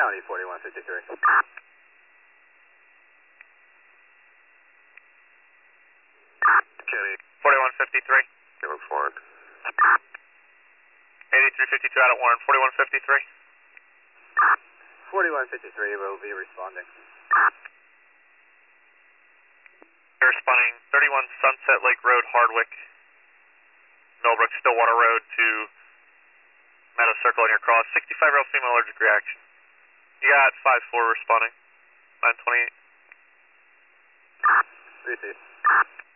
County 4153. County 4153. Give us Warren. 8352 out at Warren, 4153. 4153 will be responding. They're responding 31 Sunset Lake Road, Hardwick, Millbrook, Stillwater Road to Meadow Circle on your cross. 65-year-old female allergic reaction. You got 5-4 responding. 928. Receive.